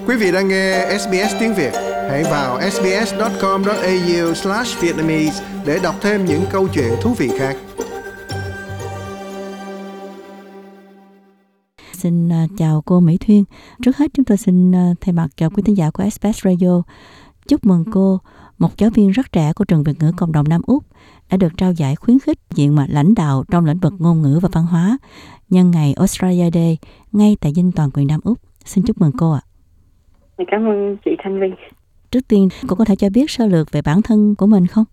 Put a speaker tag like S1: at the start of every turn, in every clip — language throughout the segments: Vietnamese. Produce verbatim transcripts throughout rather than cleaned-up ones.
S1: Quý vị đang nghe ét bê ét tiếng Việt. Hãy vào sbs chấm com chấm au slash vietnamese để đọc thêm những câu chuyện thú vị khác.
S2: Xin uh, chào cô Mỹ Thuyên. Trước hết chúng tôi xin uh, thay mặt cho quý thính giả của ét bê ét Radio chúc mừng cô, một giáo viên rất trẻ của trường Việt ngữ cộng đồng Nam Úc, đã được trao giải khuyến khích diện mà lãnh đạo trong lĩnh vực ngôn ngữ và văn hóa nhân ngày Australia Day ngay tại Dinh Toàn quyền Nam Úc. Xin chúc mừng cô ạ.
S3: Cảm ơn chị Thanh Vy.
S2: Trước tiên, cô có thể cho biết sơ lược về bản thân của mình không?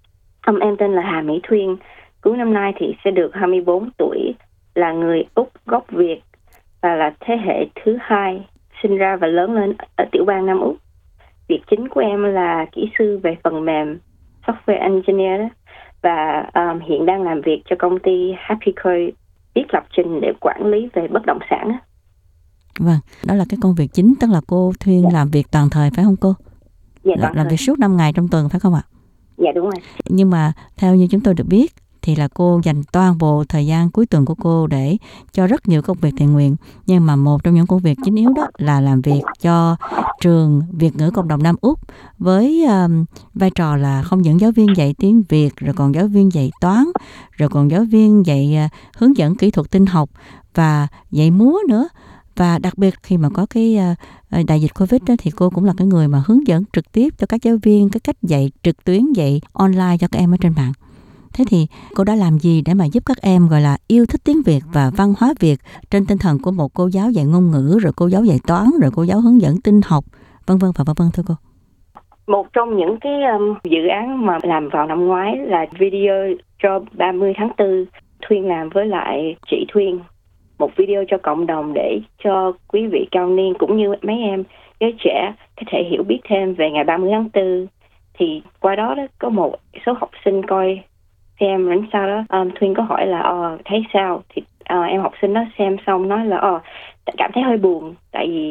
S3: Um, em tên là Hà Mỹ Thuyên. Cuối năm nay thì sẽ được hai mươi bốn tuổi, là người Úc gốc Việt và là thế hệ thứ hai sinh ra và lớn lên ở tiểu bang Nam Úc. Việc chính của em là kỹ sư về phần mềm, software engineer đó, và um, hiện đang làm việc cho công ty Happy Coin, viết lập trình để quản lý về bất động sản đó.
S2: Vâng, đó là cái công việc chính, tức là cô Thuyên dạ. làm việc toàn thời phải không cô?
S3: Dạ,
S2: L- làm việc suốt năm ngày trong tuần phải không ạ?
S3: Dạ đúng rồi.
S2: Nhưng mà theo như chúng tôi được biết thì là cô dành toàn bộ thời gian cuối tuần của cô để cho rất nhiều công việc thiện nguyện. Nhưng mà một trong những công việc chính yếu đó là làm việc cho trường Việt ngữ cộng đồng Nam Úc với um, vai trò là không những giáo viên dạy tiếng Việt, rồi còn giáo viên dạy toán, rồi còn giáo viên dạy uh, hướng dẫn kỹ thuật tin học và dạy múa nữa. Và đặc biệt khi mà có cái uh, đại dịch Covid đó, thì cô cũng là cái người mà hướng dẫn trực tiếp cho các giáo viên cái cách dạy trực tuyến, dạy online cho các em ở trên mạng. Thế thì cô đã làm gì để mà giúp các em gọi là yêu thích tiếng Việt và văn hóa Việt trên tinh thần của một cô giáo dạy ngôn ngữ, rồi cô giáo dạy toán, rồi cô giáo hướng dẫn tin học, vân vân và vân vân thưa cô?
S3: Một trong những cái um, dự án mà làm vào năm ngoái là video cho ba mươi tháng tư, Thuyên làm với lại chị Thuyên. Một video cho cộng đồng để cho quý vị cao niên cũng như mấy em giới trẻ có thể hiểu biết thêm về ngày ba mươi tháng tư. Thì qua đó, đó có một số học sinh coi xem, đến sau đó um, Thuyên có hỏi là ờ, thấy sao, thì uh, em học sinh đó xem xong nói là ờ, cảm thấy hơi buồn, tại vì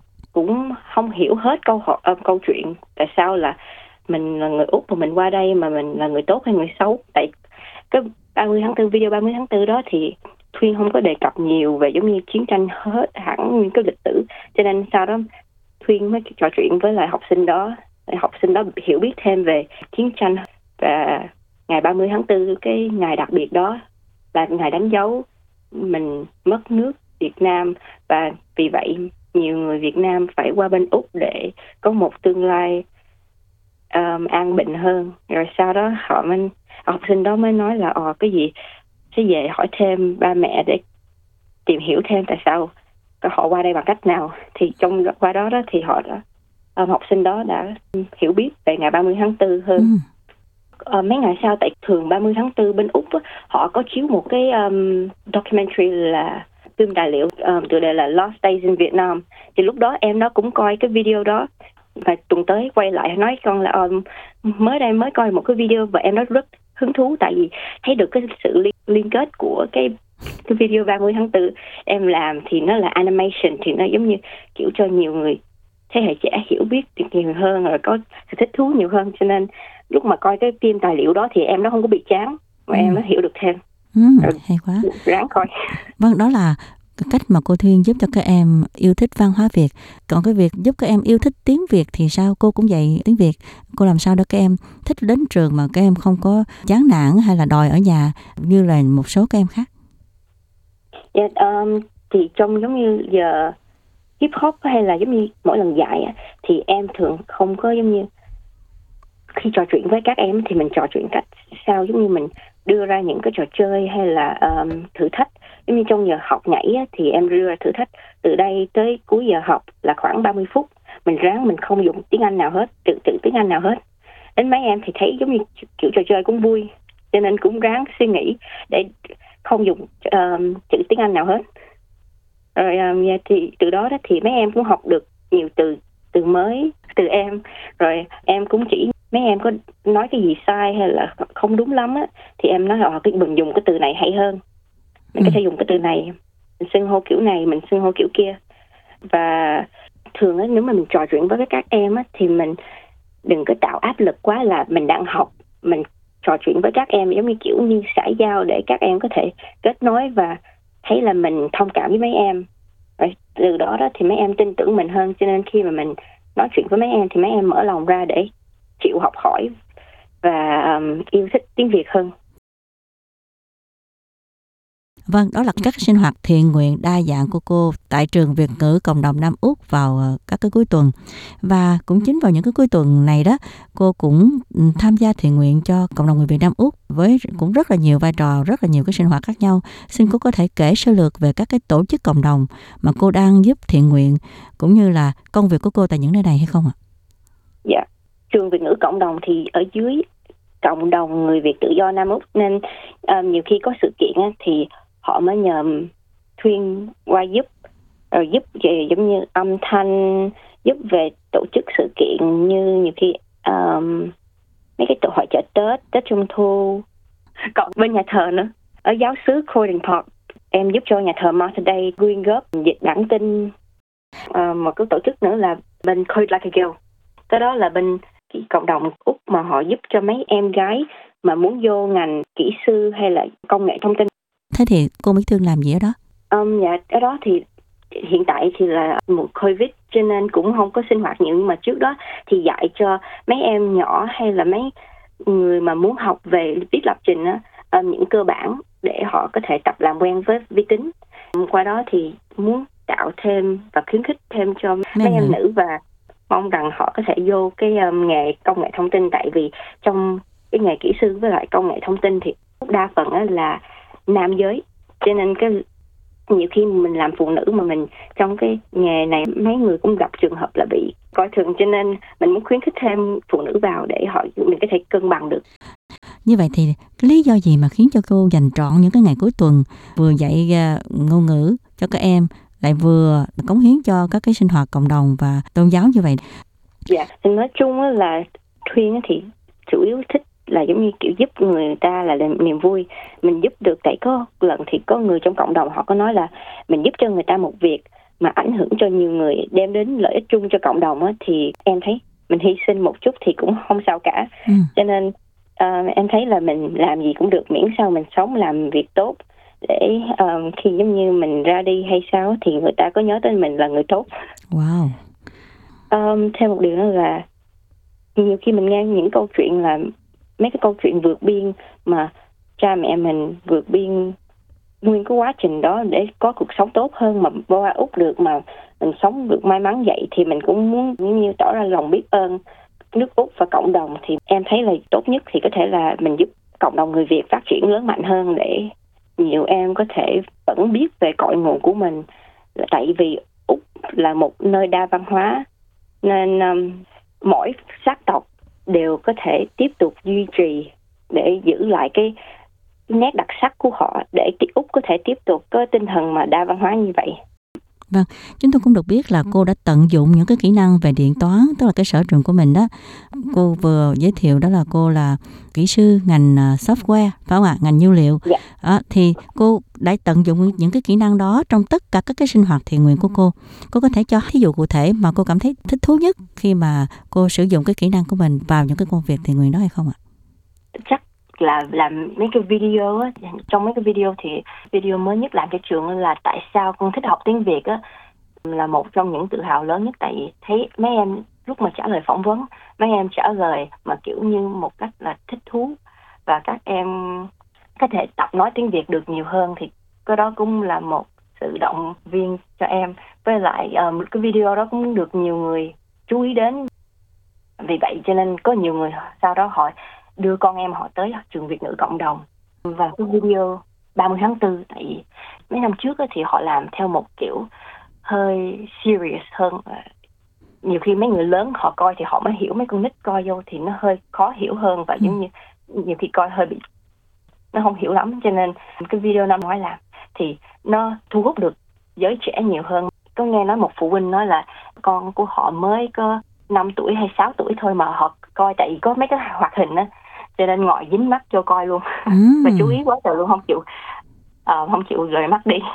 S3: cũng không hiểu hết câu hỏi, uh, câu chuyện tại sao là mình là người Úc mà mình qua đây mà mình là người tốt hay người xấu. Tại cái ba mươi tháng tư, video ba mươi tháng tư đó thì Thuyên không có đề cập nhiều về giống như chiến tranh hết hẳn những cái lịch sử, cho nên sau đó Thuyên mới trò chuyện với lại học sinh đó, để học sinh đó hiểu biết thêm về chiến tranh. Và ngày ba mươi tháng tư, cái ngày đặc biệt đó là ngày đánh dấu mình mất nước Việt Nam, và vì vậy nhiều người Việt Nam phải qua bên Úc để có một tương lai um, an bình hơn. Rồi sau đó họ mới, học sinh đó mới nói là ờ cái gì sẽ về hỏi thêm ba mẹ để tìm hiểu thêm tại sao họ qua đây bằng cách nào. Thì trong qua đó đó thì họ đã, um, học sinh đó đã hiểu biết về ngày ba mươi tháng tư hơn. Mm. Uh, mấy ngày sau, tại thường ba mươi tháng tư bên Úc á, họ có chiếu một cái um, documentary là phim tài liệu um, tựa đề là Lost Days in Vietnam. Thì lúc đó em nó cũng coi cái video đó, và tuần tới quay lại nói con là um, mới đây mới coi một cái video và em nó rất hứng thú, tại vì thấy được cái sự liên, liên kết của cái cái video ba mươi tháng tư em làm. Thì nó là animation, thì nó giống như kiểu cho nhiều người thế hệ trẻ hiểu biết được nhiều hơn, rồi có sự thích thú nhiều hơn. Cho nên lúc mà coi cái phim tài liệu đó thì em nó không có bị chán, mà ừ. em nó hiểu được thêm.
S2: Ừ, hay quá.
S3: Ráng coi.
S2: Vâng, đó là cái cách mà cô Thuyên giúp cho các em yêu thích văn hóa Việt. Còn cái việc giúp các em yêu thích tiếng Việt thì sao? Cô cũng dạy tiếng Việt. Cô làm sao để các em thích đến trường mà các em không có chán nản hay là đòi ở nhà như là một số các em khác?
S3: Yeah, um, thì trong giống như giờ hip hop hay là giống như mỗi lần dạy thì em thường không có giống như khi trò chuyện với các em thì mình trò chuyện cách sao, giống như mình đưa ra những cái trò chơi hay là um, thử thách. Giống như trong giờ học nhảy á, thì em đưa ra thử thách từ đây tới cuối giờ học là khoảng ba mươi phút. Mình ráng mình không dùng tiếng Anh nào hết, tự tự tiếng Anh nào hết. Đến mấy em thì thấy giống như kiểu trò chơi cũng vui, cho nên cũng ráng suy nghĩ để không dùng um, chữ tiếng Anh nào hết. Rồi um, thì từ đó, đó thì mấy em cũng học được nhiều từ từ mới từ em. Rồi em cũng chỉ mấy em có nói cái gì sai hay là không đúng lắm á, thì em nói là cái mình dùng cái từ này hay hơn, mình có thể dùng cái từ này, mình xưng hô kiểu này, mình xưng hô kiểu kia. Và thường á, nếu mà mình trò chuyện với các em á, thì mình đừng có tạo áp lực quá là mình đang học. Mình trò chuyện với các em giống như kiểu như xã giao để các em có thể kết nối và thấy là mình thông cảm với mấy em. Rồi từ đó đó thì mấy em tin tưởng mình hơn, cho nên khi mà mình nói chuyện với mấy em thì mấy em mở lòng ra để chịu học hỏi và um, yêu thích tiếng Việt hơn.
S2: Vâng, đó là các sinh hoạt thiện nguyện đa dạng của cô tại trường Việt ngữ cộng đồng Nam Úc vào các cái cuối tuần. Và cũng chính vào những cái cuối tuần này đó, cô cũng tham gia thiện nguyện cho cộng đồng người Việt Nam Úc với cũng rất là nhiều vai trò, rất là nhiều cái sinh hoạt khác nhau. Xin cô có thể kể sơ lược về các cái tổ chức cộng đồng mà cô đang giúp thiện nguyện cũng như là công việc của cô tại những nơi này hay không ạ?
S3: Dạ, trường Việt ngữ cộng đồng thì ở dưới cộng đồng người Việt tự do Nam Úc, nên um, nhiều khi có sự kiện á, thì họ mới nhờ Thuyên qua giúp, rồi giúp về giống như âm thanh, giúp về tổ chức sự kiện như nhiều khi um, mấy cái tổ hội chợ Tết, Tết Trung Thu, còn bên nhà thờ nữa. Ở giáo xứ Croydon Park, em giúp cho nhà thờ Mater Dei quyên góp dịch bản tin. Uh, một cái tổ chức nữa là bên Code Like a Girl. Cái đó là bên cộng đồng Úc mà họ giúp cho mấy em gái mà muốn vô ngành kỹ sư hay là công nghệ thông tin.
S2: Thế thì cô Mỹ Thương làm gì ở đó?
S3: Um, dạ, ở đó thì hiện tại thì là một Covid cho nên cũng không có sinh hoạt nhiều, nhưng mà trước đó thì dạy cho mấy em nhỏ hay là mấy người mà muốn học về viết lập trình á, um, những cơ bản để họ có thể tập làm quen với vi tính. Um, qua đó thì muốn tạo thêm và khuyến khích thêm cho mấy, mấy em nữ và mong rằng họ có thể vô cái um, nghề công nghệ thông tin, tại vì trong cái nghề kỹ sư với lại công nghệ thông tin thì đa phần á là nam giới, cho nên cái nhiều khi mình làm phụ nữ mà mình trong cái nghề này mấy người cũng gặp trường hợp là bị coi thường, cho nên mình muốn khuyến khích thêm phụ nữ vào để họ mình có thể cân bằng được.
S2: Như vậy thì cái lý do gì mà khiến cho cô dành trọn những cái ngày cuối tuần vừa dạy ngôn ngữ cho các em lại vừa cống hiến cho các cái sinh hoạt cộng đồng và tôn giáo như vậy?
S3: Dạ, thì nói chung là Thuyên thì chủ yếu thích là giống như kiểu giúp người ta là niềm vui. Mình giúp được, tại có lần thì có người trong cộng đồng họ có nói là mình giúp cho người ta một việc mà ảnh hưởng cho nhiều người, đem đến lợi ích chung cho cộng đồng á, thì em thấy mình hy sinh một chút thì cũng không sao cả. Ừ. Cho nên uh, em thấy là mình làm gì cũng được, miễn sao mình sống làm việc tốt, để um, khi giống như mình ra đi hay sao thì người ta có nhớ tới mình là người tốt.
S2: Wow.
S3: Um, thêm một điều nữa là nhiều khi mình nghe những câu chuyện là mấy cái câu chuyện vượt biên mà cha mẹ mình vượt biên nguyên cái quá trình đó để có cuộc sống tốt hơn mà qua Úc được, mà mình sống được may mắn vậy, thì mình cũng muốn như tỏ ra lòng biết ơn nước Úc và cộng đồng. Thì em thấy là tốt nhất thì có thể là mình giúp cộng đồng người Việt phát triển lớn mạnh hơn, để nhiều em có thể vẫn biết về cội nguồn của mình. Tại vì Úc là một nơi đa văn hóa, nên um, mỗi sắc tộc đều có thể tiếp tục duy trì để giữ lại cái nét đặc sắc của họ, để Úc có thể tiếp tục có tinh thần mà đa văn hóa như vậy.
S2: Vâng, chúng tôi cũng được biết là cô đã tận dụng những cái kỹ năng về điện toán, tức là cái sở trường của mình đó. Cô vừa giới thiệu đó là cô là kỹ sư ngành software, phải không ạ? Ngành nhiên liệu.
S3: Dạ.
S2: Đó, thì cô đã tận dụng những cái kỹ năng đó trong tất cả các cái sinh hoạt thiện nguyện của cô. Cô có thể cho thí dụ cụ thể mà cô cảm thấy thích thú nhất khi mà cô sử dụng cái kỹ năng của mình vào những cái công việc thiện nguyện đó hay không ạ?
S3: Chắc là làm mấy cái video á, trong mấy cái video thì video mới nhất làm cho trường là tại sao con thích học tiếng Việt á, là một trong những tự hào lớn nhất. Tại vì thấy mấy em lúc mà trả lời phỏng vấn, mấy em trả lời mà kiểu như một cách là thích thú, và các em có thể tập nói tiếng Việt được nhiều hơn, thì cái đó cũng là một sự động viên cho em. Với lại um, cái video đó cũng được nhiều người chú ý đến, vì vậy cho nên có nhiều người sau đó hỏi đưa con em họ tới trường Việt ngữ cộng đồng. Và cái video ba mươi tháng tư, tại vì mấy năm trước thì họ làm theo một kiểu hơi serious hơn. Nhiều khi mấy người lớn họ coi thì họ mới hiểu, mấy con nít coi vô thì nó hơi khó hiểu hơn, và giống như nhiều khi coi hơi bị nó không hiểu lắm. Cho nên cái video năm ngoái làm thì nó thu hút được giới trẻ nhiều hơn. Có nghe nói một phụ huynh nói là con của họ mới có năm tuổi hay sáu tuổi thôi mà họ coi, tại vì có mấy cái hoạt hình á, cho nên ngồi dính mắt cho coi luôn. Mm. Và chú ý quá trời luôn, không chịu uh, không chịu rời mắt đi.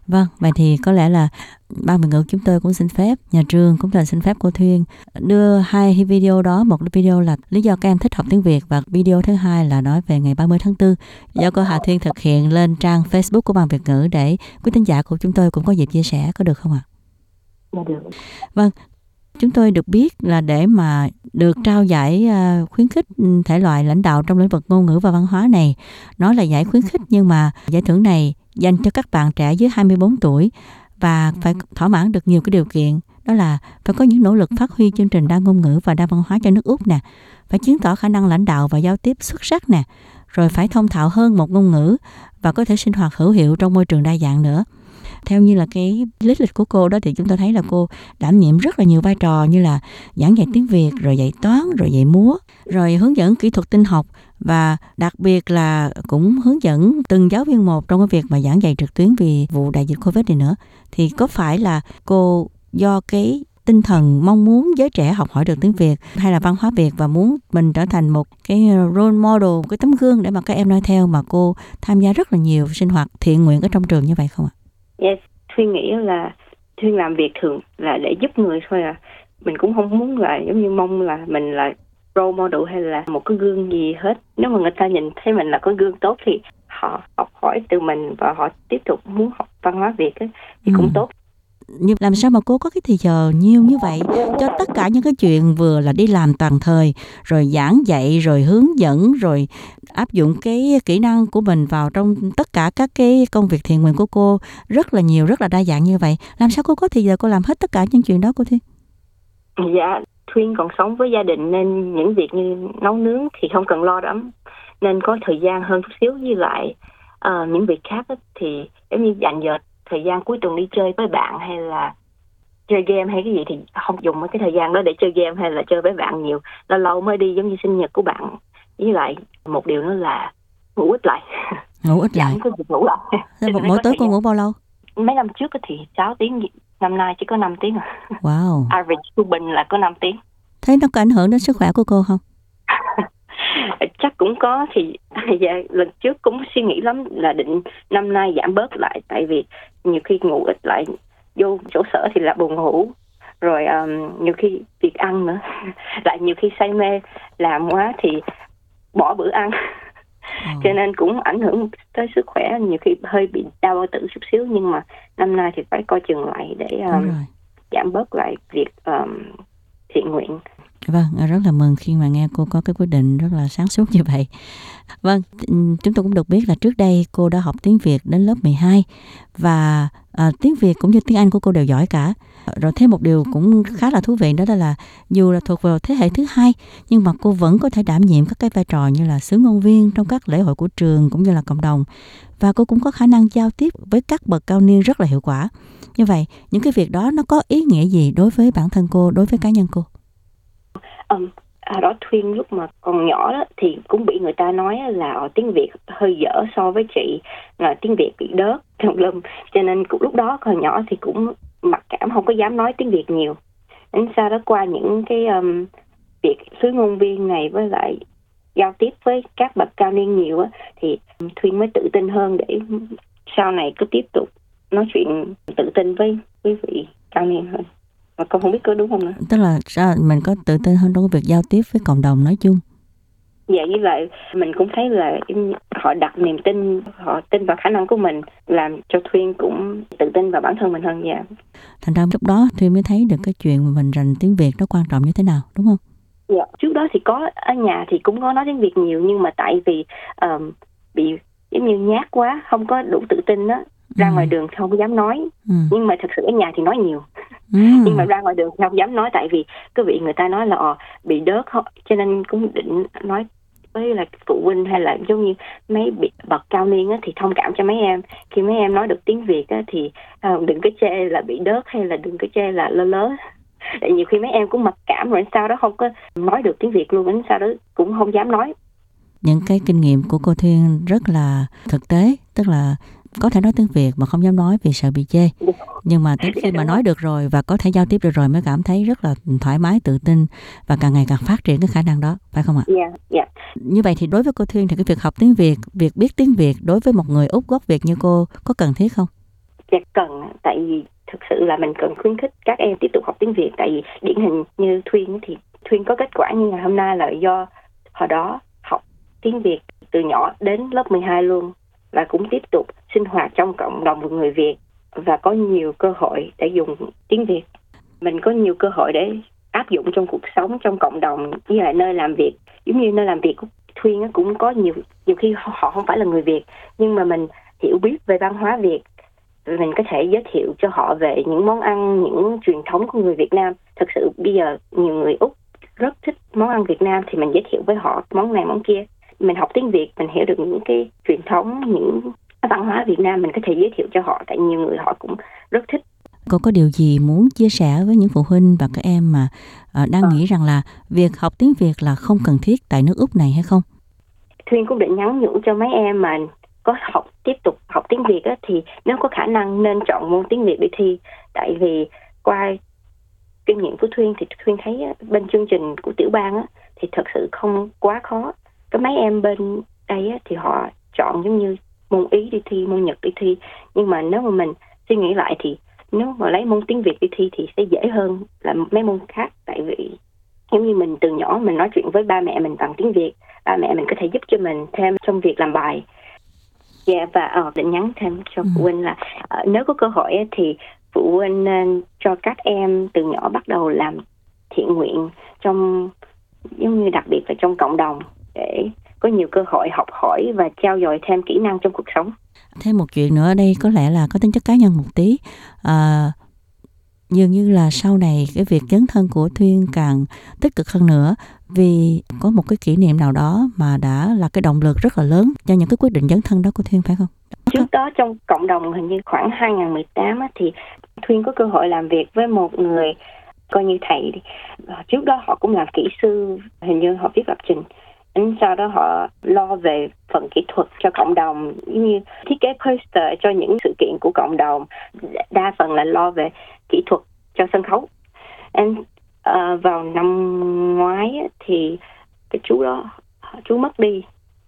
S2: Vâng, vậy thì có lẽ là Ban Việt ngữ chúng tôi cũng xin phép, nhà trường cũng là xin phép cô Thuyên đưa hai video đó, một video là lý do các em thích học tiếng Việt và video thứ hai là nói về ngày ba mươi tháng tư do cô Hà Thuyên thực hiện lên trang Facebook của Ban Việt ngữ để quý thính giả của chúng tôi cũng có dịp chia sẻ, có được không ạ?
S3: Dạ được.
S2: Vâng, chúng tôi được biết là để mà được trao giải khuyến khích thể loại lãnh đạo trong lĩnh vực ngôn ngữ và văn hóa này, nó là giải khuyến khích nhưng mà giải thưởng này dành cho các bạn trẻ dưới hai mươi bốn tuổi và phải thỏa mãn được nhiều cái điều kiện, đó là phải có những nỗ lực phát huy chương trình đa ngôn ngữ và đa văn hóa cho nước Úc nè, phải chứng tỏ khả năng lãnh đạo và giao tiếp xuất sắc nè, rồi phải thông thạo hơn một ngôn ngữ và có thể sinh hoạt hữu hiệu trong môi trường đa dạng nữa. Theo như là cái lý lịch của cô đó thì chúng tôi thấy là cô đảm nhiệm rất là nhiều vai trò như là giảng dạy tiếng Việt, rồi dạy toán, rồi dạy múa, rồi hướng dẫn kỹ thuật tin học và đặc biệt là cũng hướng dẫn từng giáo viên một trong cái việc mà giảng dạy trực tuyến vì vụ đại dịch Covid này nữa. Thì có phải là cô do cái tinh thần mong muốn giới trẻ học hỏi được tiếng Việt hay là văn hóa Việt và muốn mình trở thành một cái role model, một cái tấm gương để mà các em noi theo mà cô tham gia rất là nhiều sinh hoạt thiện nguyện ở trong trường như vậy không ạ?
S3: Yes, Thuyên nghĩ là Thuyên làm việc thường là để giúp người thôi à. Mình cũng không muốn là giống như mong là mình là role model hay là một cái gương gì hết. Nếu mà người ta nhìn thấy mình là cái gương tốt thì họ học hỏi từ mình và họ tiếp tục muốn học văn hóa Việt ấy, thì ừ. cũng tốt.
S2: Nhưng làm sao mà cô có cái thì giờ nhiều như vậy cho tất cả những cái chuyện vừa là đi làm toàn thời, rồi giảng dạy, rồi hướng dẫn, rồi áp dụng cái kỹ năng của mình vào trong tất cả các cái công việc thiện nguyện của cô rất là nhiều, rất là đa dạng như vậy. Làm sao cô có thì giờ cô làm hết tất cả những chuyện đó cô Thuyên?
S3: Dạ, Thuyên còn sống với gia đình nên những việc như nấu nướng thì không cần lo lắm, nên có thời gian hơn chút xíu. Với lại uh, những việc khác thì giống như dành giờ thời gian cuối tuần đi chơi với bạn hay là chơi game hay cái gì thì không dùng cái thời gian đó để chơi game hay là chơi với bạn nhiều. Lâu lâu mới đi giống như sinh nhật của bạn. Với lại một điều nữa là ngủ ít lại.
S2: Ngủ ít lại?
S3: Có việc ngủ lại.
S2: Một mỗi tối cô ngủ bao lâu?
S3: Mấy năm trước thì sáu tiếng, năm nay chỉ có năm tiếng à.
S2: Wow.
S3: Average trung bình là có năm tiếng.
S2: Thế nó có ảnh hưởng đến sức khỏe của cô không?
S3: Chắc cũng có. Thì dạ, lần trước cũng suy nghĩ lắm là định năm nay giảm bớt lại, tại vì nhiều khi ngủ ít lại vô chỗ sở thì là buồn ngủ, rồi um, nhiều khi việc ăn nữa lại nhiều khi say mê làm quá thì bỏ bữa ăn. ừ. Cho nên cũng ảnh hưởng tới sức khỏe, nhiều khi hơi bị đau bao tử chút xíu, nhưng mà năm nay thì phải coi chừng lại để um, giảm bớt lại việc um, thiện nguyện.
S2: Vâng, rất là mừng khi mà nghe cô có cái quyết định rất là sáng suốt như vậy. Vâng, chúng tôi cũng được biết là trước đây cô đã học tiếng Việt đến lớp mười hai và à, tiếng Việt cũng như tiếng Anh của cô đều giỏi cả. Rồi thêm một điều cũng khá là thú vị đó là dù là thuộc vào thế hệ thứ hai nhưng mà cô vẫn có thể đảm nhiệm các cái vai trò như là xứ ngôn viên trong các lễ hội của trường cũng như là cộng đồng. Và cô cũng có khả năng giao tiếp với các bậc cao niên rất là hiệu quả. Như vậy, những cái việc đó nó có ý nghĩa gì đối với bản thân cô, đối với cá nhân cô?
S3: Um, à, đó Thuyên lúc mà còn nhỏ đó thì cũng bị người ta nói là ở tiếng Việt hơi dở so với chị, là tiếng Việt bị đớt trong lâm, cho nên cũng lúc đó còn nhỏ thì cũng mặc cảm không có dám nói tiếng Việt nhiều. Đến sau đó qua những cái um, việc sứ ngôn viên này với lại giao tiếp với các bậc cao niên nhiều á, thì Thuyên mới tự tin hơn để sau này cứ tiếp tục nói chuyện tự tin với quý vị cao niên hơn. Mà con không biết có đúng không nữa.
S2: Tức là sao mình có tự tin hơn trong cái việc giao tiếp với cộng đồng nói chung.
S3: Dạ, với lại mình cũng thấy là họ đặt niềm tin, họ tin vào khả năng của mình, làm cho Thuyên cũng tự tin vào bản thân mình hơn. Dạ.
S2: Thành ra lúc đó Thuyên mới thấy được cái chuyện mà mình rành tiếng Việt nó quan trọng như thế nào, đúng không?
S3: Dạ, trước đó thì có ở nhà thì cũng có nói tiếng Việt nhiều, nhưng mà tại vì um, bị giống như nhát quá, không có đủ tự tin á, ra ừ. ngoài đường không có dám nói. Ừ. Nhưng mà thật sự ở nhà thì nói nhiều. Ừ. Nhưng mà ra ngoài đường không dám nói, tại vì cái vị người ta nói là ờ, bị đớt, cho nên cũng định nói với là phụ huynh hay là giống như mấy bậc cao niên á, thì thông cảm cho mấy em. Khi mấy em nói được tiếng Việt á, thì uh, đừng có chê là bị đớt hay là đừng có chê là lơ lớ. Tại nhiều khi mấy em cũng mặc cảm rồi sau đó không có nói được tiếng Việt luôn, đến sau đó cũng không dám nói.
S2: Những cái kinh nghiệm của cô Thuyên rất là thực tế, tức là có thể nói tiếng Việt mà không dám nói vì sợ bị chê. Nhưng mà tới khi mà nói được rồi và có thể giao tiếp được rồi mới cảm thấy rất là thoải mái, tự tin và càng ngày càng phát triển cái khả năng đó, phải không ạ?
S3: Dạ, yeah, dạ. Yeah.
S2: Như vậy thì đối với cô Thuyên thì cái việc học tiếng Việt, việc biết tiếng Việt đối với một người Úc gốc Việt như cô có cần thiết không?
S3: Dạ cần, tại vì thực sự là mình cần khuyến khích các em tiếp tục học tiếng Việt. Tại vì điển hình như Thuyên thì Thuyên có kết quả như ngày hôm nay là do hồi đó học tiếng Việt từ nhỏ đến lớp mười hai luôn, và cũng tiếp tục sinh hoạt trong cộng đồng người Việt và có nhiều cơ hội để dùng tiếng Việt. Mình có nhiều cơ hội để áp dụng trong cuộc sống, trong cộng đồng với lại nơi làm việc. Giống như nơi làm việc của Thuyên cũng có nhiều nhiều khi họ không phải là người Việt, nhưng mà mình hiểu biết về văn hóa Việt, mình có thể giới thiệu cho họ về những món ăn, những truyền thống của người Việt Nam. Thực sự bây giờ nhiều người Úc rất thích món ăn Việt Nam thì mình giới thiệu với họ món này món kia. Mình học tiếng Việt, mình hiểu được những cái truyền thống, những văn hóa Việt Nam, mình có thể giới thiệu cho họ, tại nhiều người họ cũng rất thích.
S2: Cô có điều gì muốn chia sẻ với những phụ huynh và các em mà uh, đang à. nghĩ rằng là việc học tiếng Việt là không cần thiết tại nước Úc này hay không?
S3: Thuyên cũng định nhắn nhủ cho mấy em mà có học tiếp tục học tiếng Việt á, thì nếu có khả năng nên chọn môn tiếng Việt để thi. Tại vì qua kinh nghiệm của Thuyên thì Thuyên thấy á, bên chương trình của tiểu bang á, thì thật sự không quá khó. Có mấy em bên đây á, thì họ chọn giống như môn Ý đi thi, môn Nhật đi thi. Nhưng mà nếu mà mình suy nghĩ lại thì nếu mà lấy môn tiếng Việt đi thi thì sẽ dễ hơn là mấy môn khác. Tại vì giống như mình từ nhỏ mình nói chuyện với ba mẹ mình bằng tiếng Việt, ba mẹ mình có thể giúp cho mình thêm trong việc làm bài. Dạ, yeah, và uh, định nhắn thêm cho phụ huynh là uh, nếu có cơ hội uh, thì phụ huynh nên uh, cho các em từ nhỏ bắt đầu làm thiện nguyện trong, giống như đặc biệt là trong cộng đồng, để có nhiều cơ hội học hỏi và trau dồi thêm kỹ năng trong cuộc sống.
S2: Thêm một chuyện nữa ở đây có lẽ là có tính chất cá nhân một tí. À, dường như là sau này cái việc dấn thân của Thuyên càng tích cực hơn nữa, vì có một cái kỷ niệm nào đó mà đã là cái động lực rất là lớn cho những cái quyết định dấn thân đó của Thuyên, phải không?
S3: Trước đó trong cộng đồng hình như khoảng hai không một tám á, thì Thuyên có cơ hội làm việc với một người coi như thầy. Trước đó họ cũng làm kỹ sư, hình như họ viết lập trình. Sau đó họ lo về phần kỹ thuật cho cộng đồng, như thiết kế poster cho những sự kiện của cộng đồng, đa phần là lo về kỹ thuật cho sân khấu. And, uh, vào năm ngoái thì cái chú đó, chú mất đi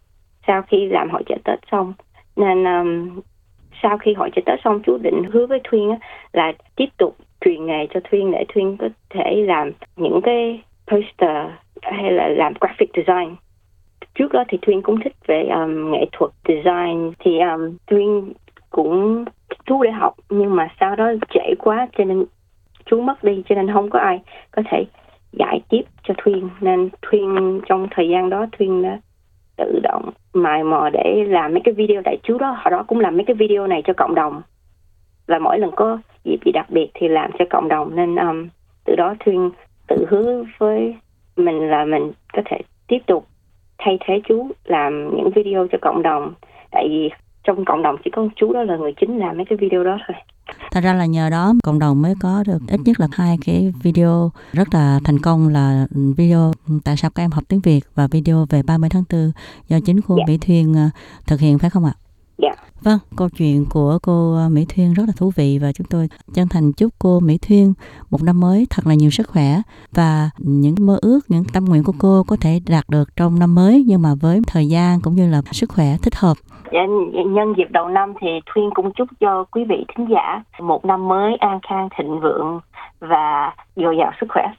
S3: sau khi làm hội chợ Tết xong. Nên um, sau khi hội chợ Tết xong, chú định hứa với Thuyên là tiếp tục truyền nghề cho Thuyên để Thuyên có thể làm những cái poster hay là làm graphic design. Trước đó thì Thuyên cũng thích về um, nghệ thuật design, thì um, Thuyên cũng chú để học, nhưng mà sau đó trễ quá cho nên chú mất đi, cho nên không có ai có thể dạy tiếp cho Thuyên. Nên Thuyên trong thời gian đó Thuyên đã tự động mài mò để làm mấy cái video, tại chú đó họ đó cũng làm mấy cái video này cho cộng đồng, và mỗi lần có dịp gì đặc biệt thì làm cho cộng đồng. Nên um, từ đó Thuyên tự hứa với mình là mình có thể tiếp tục thay thế chú làm những video cho cộng đồng, tại vì trong cộng đồng chỉ có chú đó là người chính làm mấy cái video đó thôi.
S2: Thật ra là nhờ đó cộng đồng mới có được ít nhất là hai cái video rất là thành công, là video tại sao các em học tiếng Việt và video về ba mươi tháng tư do chính cô yeah. Mỹ Thuyên thực hiện, phải không ạ?
S3: Dạ. Yeah.
S2: Vâng, câu chuyện của cô Mỹ Thuyên rất là thú vị, và chúng tôi chân thành chúc cô Mỹ Thuyên một năm mới thật là nhiều sức khỏe, và những mơ ước, những tâm nguyện của cô có thể đạt được trong năm mới, nhưng mà với thời gian cũng như là sức khỏe thích hợp.
S3: Dạ, nhân dịp đầu năm thì Thuyên cũng chúc cho quý vị thính giả một năm mới an khang thịnh vượng và dồi dào sức khỏe.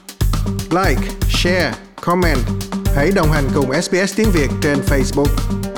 S1: Like, share, comment. Hãy đồng hành cùng ét bê ét Tiếng Việt trên Facebook.